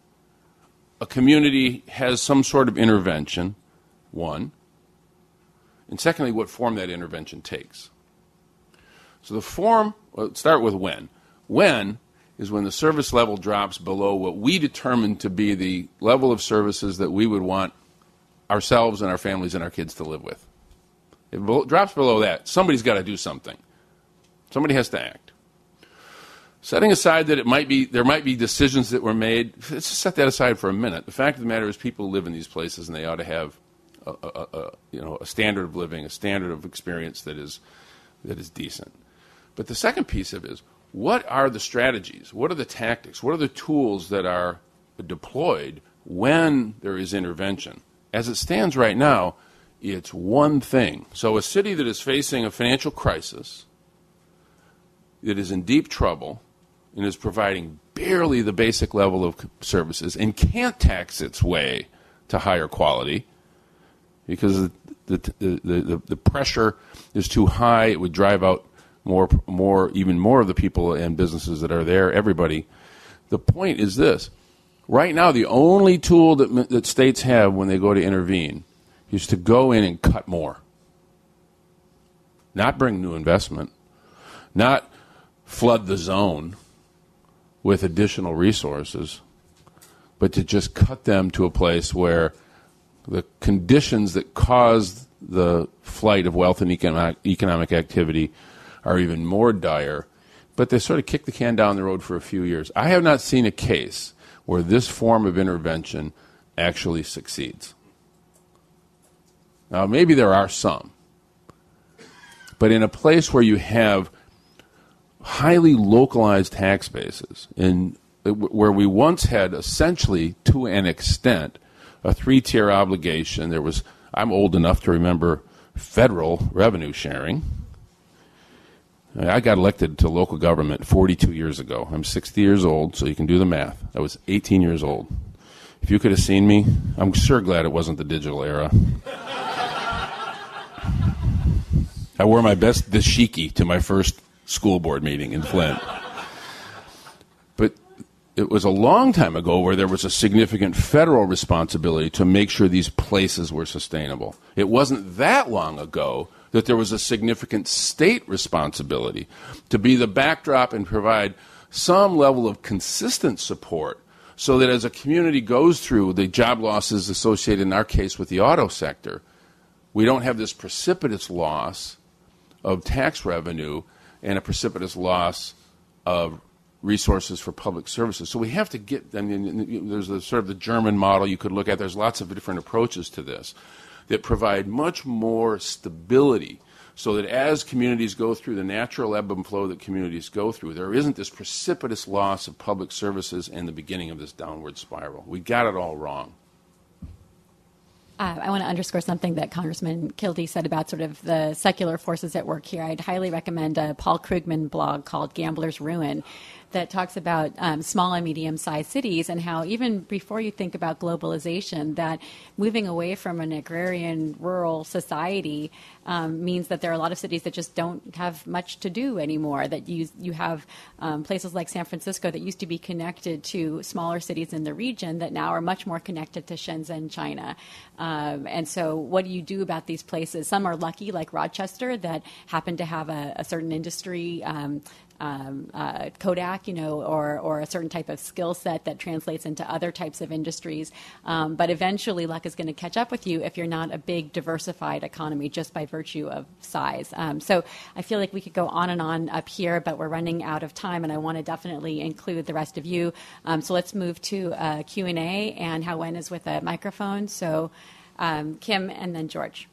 a community has some sort of intervention, one, and secondly, what form that intervention takes. So the form, let's start with when. When is when the service level drops below what we determine to be the level of services that we would want ourselves and our families and our kids to live with. If it drops below that, somebody's got to do something. Somebody has to act. Setting aside that there might be decisions that were made, let's just set that aside for a minute. The fact of the matter is people live in these places and they ought to have a standard of living, a standard of experience that is decent. But the second piece of it is, what are the strategies? What are the tactics? What are the tools that are deployed when there is intervention? As it stands right now, it's one thing. So a city that is facing a financial crisis, that is in deep trouble, and is providing barely the basic level of services and can't tax its way to higher quality because the pressure is too high, it would drive out even more of the people and businesses that are there, everybody. The point is this. Right now, the only tool that states have when they go to intervene is to go in and cut more. Not bring new investment. Not flood the zone with additional resources, but to just cut them to a place where the conditions that caused the flight of wealth and economic activity are even more dire, but they sort of kick the can down the road for a few years. I have not seen a case where this form of intervention actually succeeds. Now, maybe there are some, but in a place where you have highly localized tax bases, where we once had essentially, to an extent, a three-tier obligation. I'm old enough to remember federal revenue sharing. I got elected to local government 42 years ago. I'm 60 years old, so you can do the math. I was 18 years old. If you could have seen me, I'm sure glad it wasn't the digital era. I wore my best dashiki to my first school board meeting in Flint. But it was a long time ago where there was a significant federal responsibility to make sure these places were sustainable. It wasn't that long ago that there was a significant state responsibility to be the backdrop and provide some level of consistent support so that as a community goes through the job losses associated in our case with the auto sector, we don't have this precipitous loss of tax revenue and a precipitous loss of resources for public services. So we have to there's sort of the German model you could look at. There's lots of different approaches to this that provide much more stability so that as communities go through the natural ebb and flow that communities go through, there isn't this precipitous loss of public services and the beginning of this downward spiral. We got it all wrong. I want to underscore something that Congressman Kildee said about sort of the secular forces at work here. I'd highly recommend a Paul Krugman blog called Gambler's Ruin that talks about small and medium-sized cities and how even before you think about globalization, that moving away from an agrarian rural society means that there are a lot of cities that just don't have much to do anymore, that you have places like San Francisco that used to be connected to smaller cities in the region that now are much more connected to Shenzhen, China. And so what do you do about these places? Some are lucky, like Rochester, that happen to have a certain industry, Kodak, or a certain type of skill set that translates into other types of industries. But eventually luck is going to catch up with you if you're not a big diversified economy just by virtue of size. So I feel like we could go on and on up here, but we're running out of time, and I want to definitely include the rest of you. So let's move to Q&A, and Hawen is with a microphone. So Kim and then George.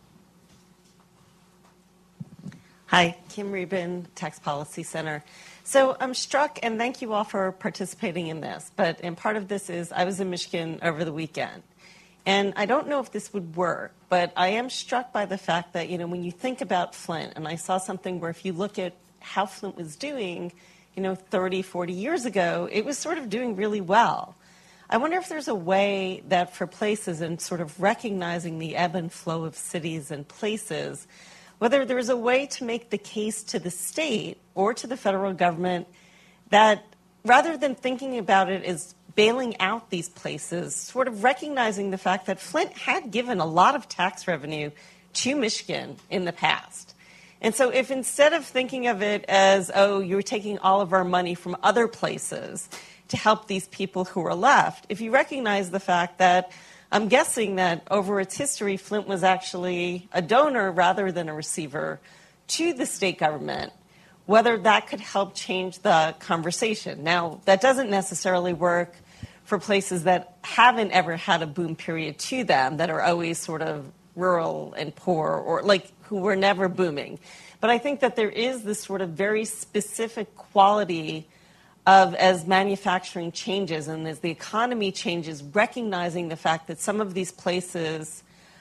Hi, Kim Rubin, Tax Policy Center. So I'm struck, and thank you all for participating in this, and part of this is I was in Michigan over the weekend. And I don't know if this would work, but I am struck by the fact that, when you think about Flint, and I saw something where if you look at how Flint was doing, 30, 40 years ago, it was sort of doing really well. I wonder if there's a way that for places and sort of recognizing the ebb and flow of cities and places, whether there's a way to make the case to the state or to the federal government that rather than thinking about it as bailing out these places, sort of recognizing the fact that Flint had given a lot of tax revenue to Michigan in the past. And so if instead of thinking of it as, you're taking all of our money from other places to help these people who are left, if you recognize the fact that I'm guessing that over its history, Flint was actually a donor rather than a receiver to the state government, whether that could help change the conversation. Now, that doesn't necessarily work for places that haven't ever had a boom period to them, that are always sort of rural and poor, or who were never booming. But I think that there is this sort of very specific quality of as manufacturing changes and as the economy changes, recognizing the fact that some of these places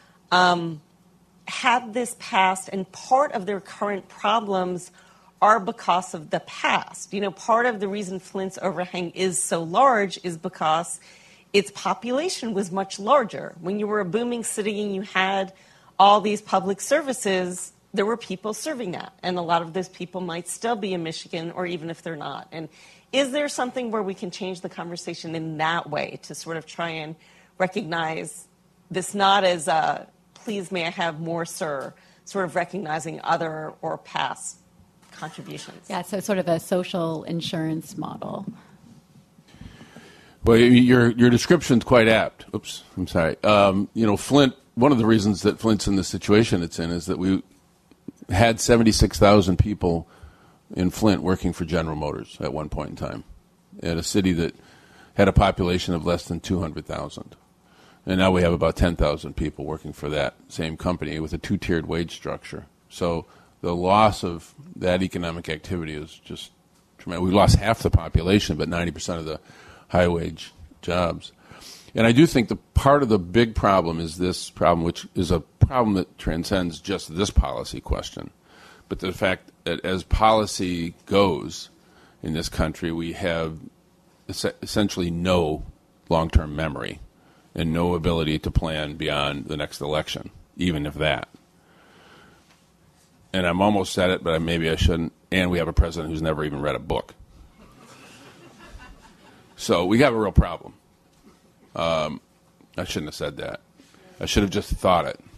had this past and part of their current problems are because of the past. Part of the reason Flint's overhang is so large is because its population was much larger. When you were a booming city and you had all these public services, there were people serving that. And a lot of those people might still be in Michigan, or even if they're not. And is there something where we can change the conversation in that way to sort of try and recognize this not as a, please may I have more, sir, sort of recognizing other or past contributions? Yeah, so sort of a social insurance model. Well, your description's quite apt. Oops, I'm sorry. Flint, one of the reasons that Flint's in the situation it's in is that we had 76,000 people in Flint working for General Motors at one point in time, at a city that had a population of less than 200,000. And now we have about 10,000 people working for that same company with a two-tiered wage structure. So the loss of that economic activity is just tremendous. We lost half the population, but 90% of the high-wage jobs. And I do think the part of the big problem is this problem, which is a problem that transcends just this policy question. But the fact that as policy goes in this country, we have essentially no long-term memory and no ability to plan beyond the next election, even if that. And I'm almost said it, but maybe I shouldn't. And we have a president who's never even read a book. So we have a real problem. I shouldn't have said that. I should have just thought it.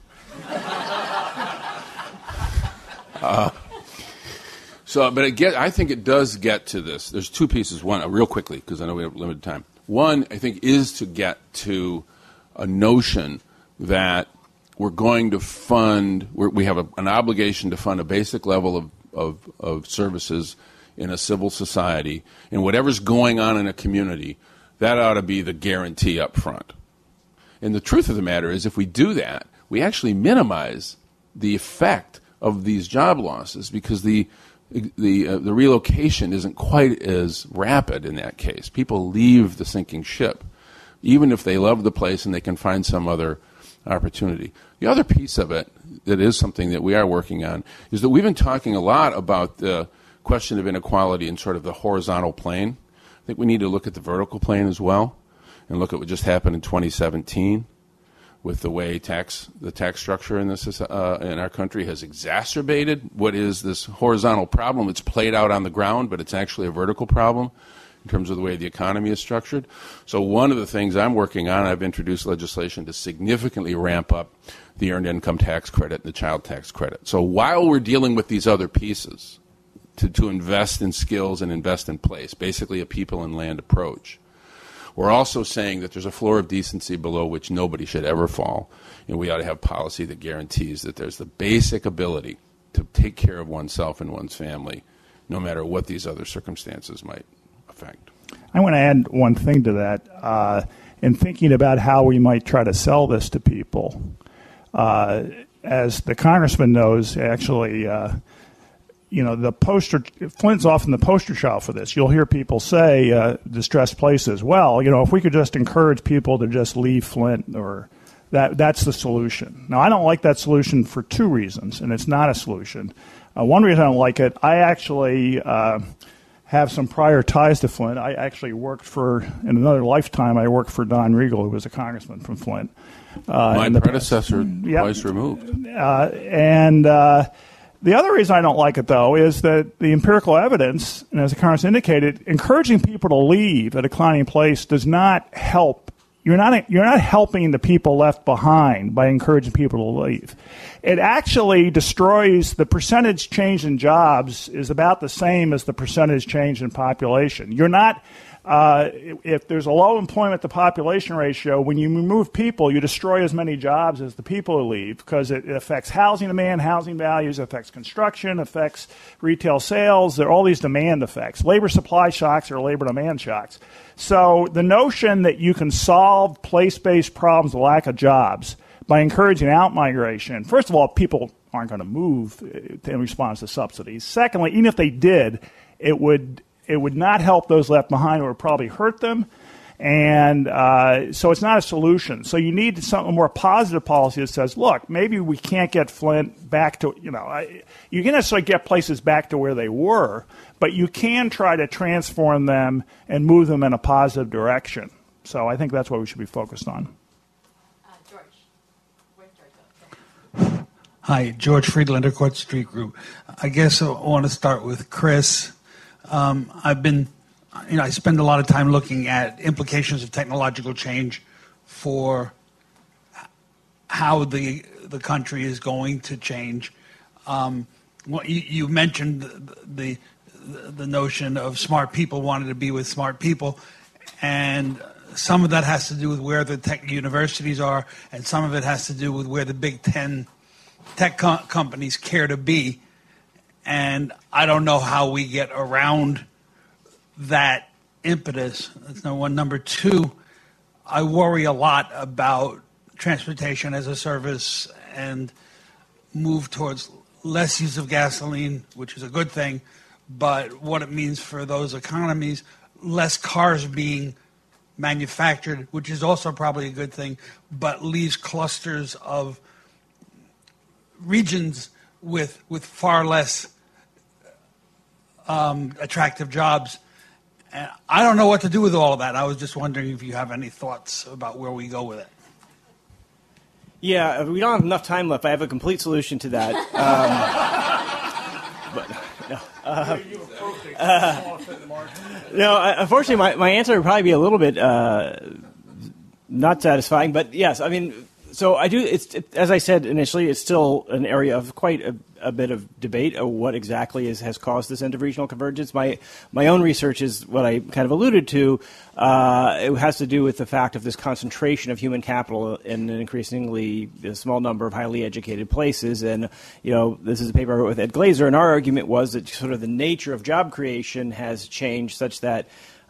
I think it does get to this. There's two pieces. One, real quickly, because I know we have limited time. One, I think, is to get to a notion that we're going to fund, we have an obligation to fund a basic level of services in a civil society, and whatever's going on in a community, that ought to be the guarantee up front. And the truth of the matter is, if we do that, we actually minimize the effect of these job losses because the relocation isn't quite as rapid in that case. People leave the sinking ship, even if they love the place and they can find some other opportunity. The other piece of it that is something that we are working on is that we've been talking a lot about the question of inequality in sort of the horizontal plane. I think we need to look at the vertical plane as well and look at what just happened in 2017 with the way the tax structure in our country has exacerbated what is this horizontal problem. It's played out on the ground, but it's actually a vertical problem in terms of the way the economy is structured. So one of the things I'm working on, I've introduced legislation to significantly ramp up the earned income tax credit and the child tax credit. So while we're dealing with these other pieces, to invest in skills and invest in place, basically a people and land approach, we're also saying that there's a floor of decency below which nobody should ever fall, and we ought to have policy that guarantees that there's the basic ability to take care of oneself and one's family, no matter what these other circumstances might affect. I want to add one thing to that. In thinking about how we might try to sell this to people, as the congressman knows, actually, Flint's often the poster child for this. You'll hear people say, distressed places, well, if we could just encourage people to just leave Flint, or that's the solution. Now, I don't like that solution for two reasons, and it's not a solution. One reason I don't like it, I actually have some prior ties to Flint. I actually in another lifetime, I worked for Don Regal, who was a congressman from Flint. My predecessor, twice removed. The other reason I don't like it, though, is that the empirical evidence, and as the Congress indicated, encouraging people to leave a declining place does not help. You're not helping the people left behind by encouraging people to leave. It actually destroys the percentage change in jobs is about the same as the percentage change in population. You're not. If there's a low employment to population ratio, when you remove people, you destroy as many jobs as the people who leave because it affects housing demand, housing values, affects construction, affects retail sales. There are all these demand effects. Labor supply shocks are labor demand shocks. So the notion that you can solve place-based problems, the lack of jobs, by encouraging out-migration, first of all, people aren't going to move in response to subsidies. Secondly, even if they did, it would not help those left behind. It would probably hurt them. And so it's not a solution. So you need a more positive policy that says, look, maybe we can't get Flint back to, you can necessarily get places back to where they were, but you can try to transform them and move them in a positive direction. So I think that's what we should be focused on. George. Where's George? Hi, George Friedlander, Court Street Group. I guess I want to start with Chris. I spend a lot of time looking at implications of technological change for how the country is going to change. You mentioned the notion of smart people wanting to be with smart people, and some of that has to do with where the tech universities are, and some of it has to do with where the Big 10 tech companies care to be. And I don't know how we get around that impetus. That's number one. Number two, I worry a lot about transportation as a service and move towards less use of gasoline, which is a good thing, but what it means for those economies, less cars being manufactured, which is also probably a good thing, but leaves clusters of regions with far less attractive jobs. And I don't know what to do with all of that. I was just wondering if you have any thoughts about where we go with it. Yeah, we don't have enough time left. I have a complete solution to that. Unfortunately, my answer would probably be a little bit not satisfying. But yes, I mean, so I do. As I said initially, it's still an area of quite a bit of debate of what exactly has caused this end of regional convergence. My own research is what I kind of alluded to. It has to do with the fact of this concentration of human capital in an increasingly small number of highly educated places. And, this is a paper I wrote with Ed Glazer, and our argument was that sort of the nature of job creation has changed such that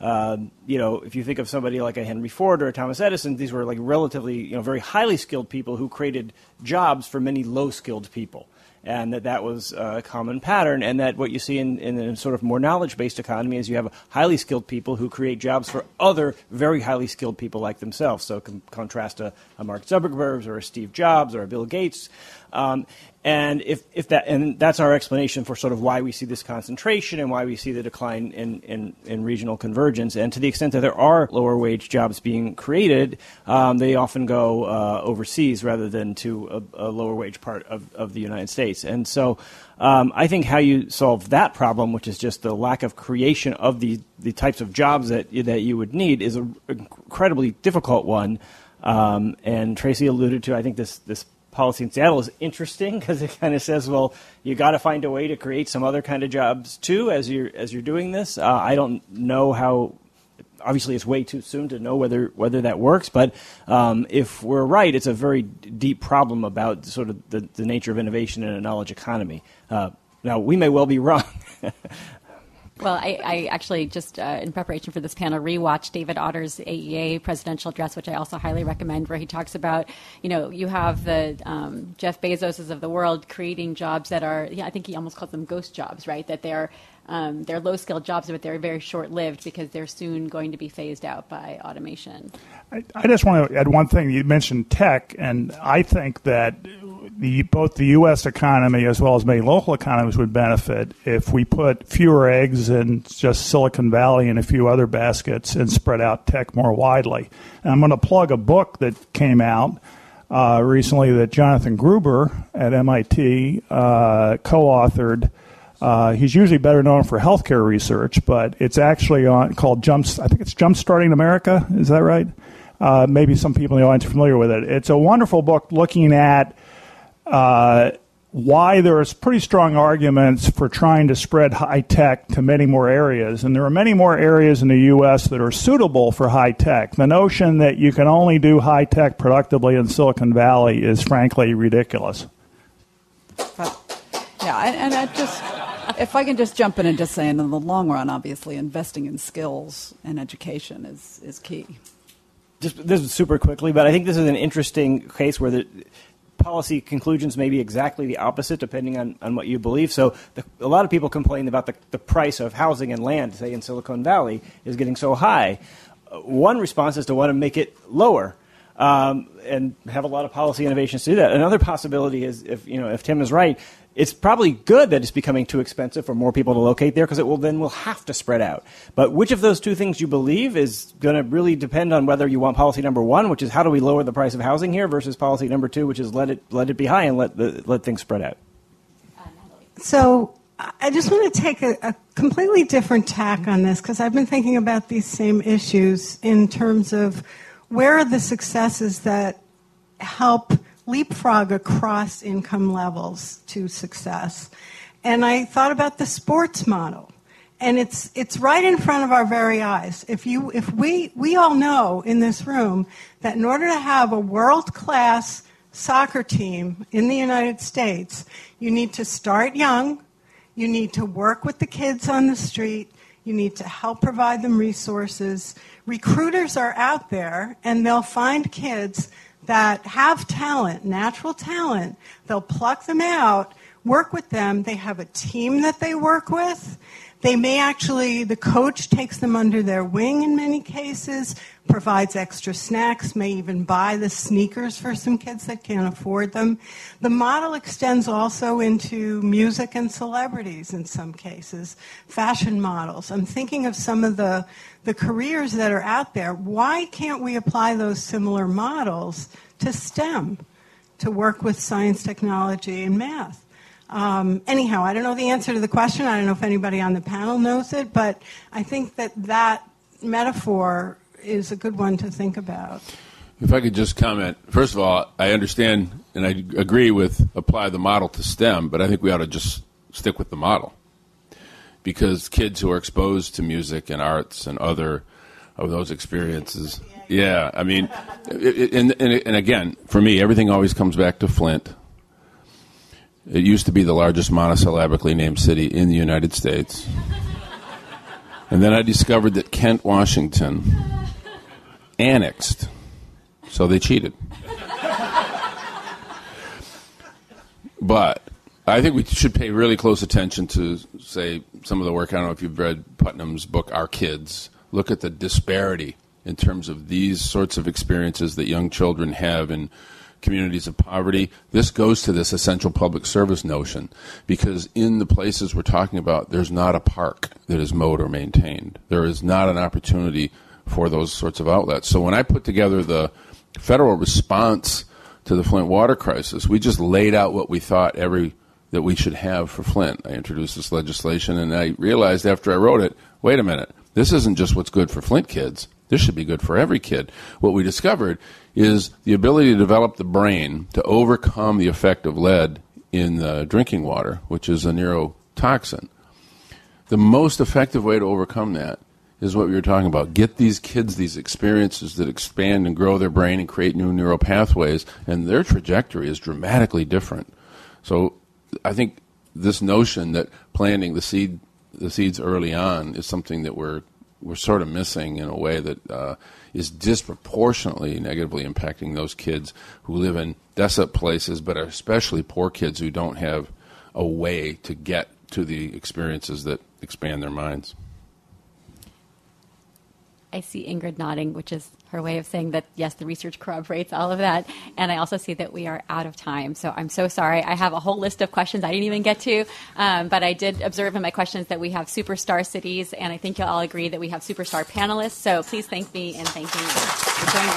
if you think of somebody like a Henry Ford or a Thomas Edison, these were like relatively, very highly skilled people who created jobs for many low-skilled people. And that was a common pattern, and that what you see in a sort of more knowledge-based economy is you have highly skilled people who create jobs for other very highly skilled people like themselves. So contrast a Mark Zuckerberg or a Steve Jobs or a Bill Gates. And and that's our explanation for sort of why we see this concentration and why we see the decline in regional convergence. And to the extent that there are lower wage jobs being created, they often go overseas rather than to a lower wage part of the United States. And so I think how you solve that problem, which is just the lack of creation of the types of jobs that you would need, is an incredibly difficult one. And Tracy alluded to, I think this policy in Seattle is interesting because it kind of says, well, you got to find a way to create some other kind of jobs too as you're doing this. I don't know how. Obviously, it's way too soon to know whether that works. But if we're right, it's a very deep problem about sort of the nature of innovation in a knowledge economy. Now, we may well be wrong. Well, I actually just, in preparation for this panel, rewatched David Otter's AEA presidential address, which I also highly recommend, where he talks about, you have the Jeff Bezoses of the world creating jobs that are, I think he almost calls them ghost jobs, right? That they're low-skilled jobs, but they're very short-lived because they're soon going to be phased out by automation. I just want to add one thing. You mentioned tech, and I think that both the U.S. economy as well as many local economies would benefit if we put fewer eggs in just Silicon Valley and a few other baskets and spread out tech more widely. And I'm going to plug a book that came out recently that Jonathan Gruber at MIT co-authored. He's usually better known for healthcare research, but it's actually called Jumpstarting America. Is that right? Maybe some people in the audience are familiar with it. It's a wonderful book looking at why there's pretty strong arguments for trying to spread high tech to many more areas. And there are many more areas in the U.S. that are suitable for high tech. The notion that you can only do high tech productively in Silicon Valley is frankly ridiculous. And I just, if I can just jump in and just say, in the long run, obviously, investing in skills and education is key. Just this is super quickly, but I think this is an interesting case where the policy conclusions may be exactly the opposite depending on what you believe. So a lot of people complain about the price of housing and land, say in Silicon Valley, is getting so high. One response is to want to make it lower. And have a lot of policy innovations to do that. Another possibility is if Tim is right, it's probably good that it's becoming too expensive for more people to locate there because it will have to spread out. But which of those two things you believe is going to really depend on whether you want policy number one, which is how do we lower the price of housing here, versus policy number two, which is let it be high and let things spread out. So I just want to take a completely different tack on this because I've been thinking about these same issues in terms of where are the successes that help leapfrog across income levels to success. And I thought about the sports model. And it's right in front of our very eyes. If we all know in this room that in order to have a world-class soccer team in the United States, you need to start young, you need to work with the kids on the street, you need to help provide them resources. Recruiters are out there, and they'll find kids that have talent, natural talent. They'll pluck them out, work with them. They have a team that they work with. They may actually, the coach takes them under their wing in many cases, provides extra snacks, may even buy the sneakers for some kids that can't afford them. The model extends also into music and celebrities in some cases, fashion models. I'm thinking of some of the careers that are out there. Why can't we apply those similar models to STEM, to work with science, technology, and math? Anyhow, I don't know the answer to the question. I don't know if anybody on the panel knows it, but I think that metaphor is a good one to think about. If I could just comment. First of all, I understand and I agree with apply the model to STEM, but I think we ought to just stick with the model. Because kids who are exposed to music and arts and other of those experiences, yeah, I mean, and again, for me, everything always comes back to Flint. It used to be the largest monosyllabically named city in the United States. And then I discovered that Kent, Washington annexed. So they cheated. But I think we should pay really close attention to, say, some of the work. I don't know if you've read Putnam's book, Our Kids. Look at the disparity in terms of these sorts of experiences that young children have in communities of poverty. This goes to this essential public service notion, because in the places we're talking about, there's not a park that is mowed or maintained. There is not an opportunity for those sorts of outlets. So when I put together the federal response to the Flint water crisis, we just laid out what we thought that we should have for Flint. I introduced this legislation, and I realized after I wrote it, wait a minute, this isn't just what's good for Flint kids. This should be good for every kid. What we discovered is the ability to develop the brain to overcome the effect of lead in the drinking water, which is a neurotoxin. The most effective way to overcome that is what we were talking about. Get these kids these experiences that expand and grow their brain and create new neural pathways, and their trajectory is dramatically different. So I think this notion that planting the seeds early on is something that we're sort of missing in a way that is disproportionately negatively impacting those kids who live in desolate places, but are especially poor kids who don't have a way to get to the experiences that expand their minds. I see Ingrid nodding, which is her way of saying that, yes, the research corroborates all of that. And I also see that we are out of time. So I'm so sorry. I have a whole list of questions I didn't even get to. But I did observe in my questions that we have superstar cities. And I think you'll all agree that we have superstar panelists. So please thank me and thank you for joining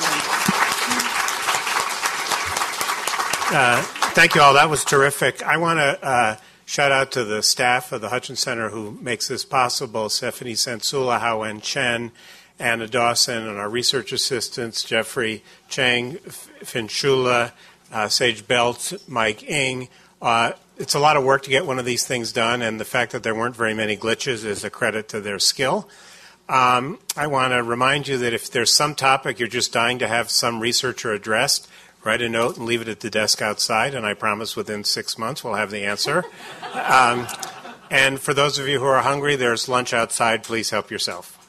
me. Thank you all. That was terrific. I want to shout out to the staff of the Hutchins Center who makes this possible: Stephanie Sensula, Hao-En Chen, Anna Dawson, and our research assistants, Jeffrey Chang, Finn Shula, Sage Belt, Mike Ng. It's a lot of work to get one of these things done, and the fact that there weren't very many glitches is a credit to their skill. I want to remind you that if there's some topic you're just dying to have some researcher addressed, write a note and leave it at the desk outside, and I promise within 6 months we'll have the answer. And for those of you who are hungry, there's lunch outside. Please help yourself.